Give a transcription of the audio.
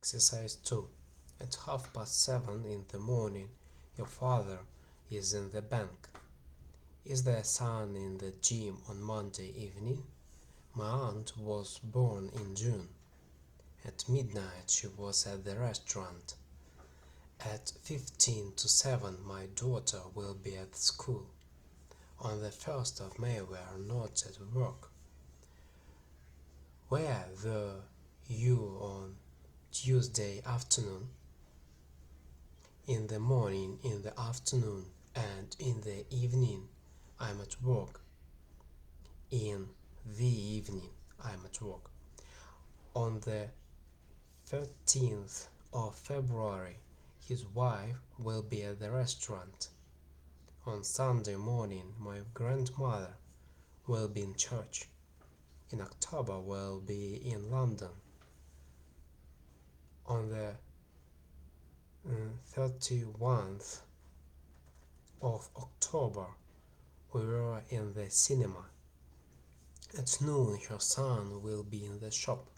Exercise 2. At 7:30 in the morning, your father is in the bank. Is their son in the gym on Monday evening? My aunt was born in June. At midnight she was at the restaurant. At 15 to 7 my daughter will be at school. On the 1st of May we are not at work. Where were you on Tuesday afternoon? In the morning, in the afternoon, and in the evening I'm at work. In the evening I'm at work. On the 13th of February his wife will be at the restaurant. On Sunday morning my grandmother will be in church. In October will be in London. On the 31st of October we were in the cinema. At noon her son will be in the shop.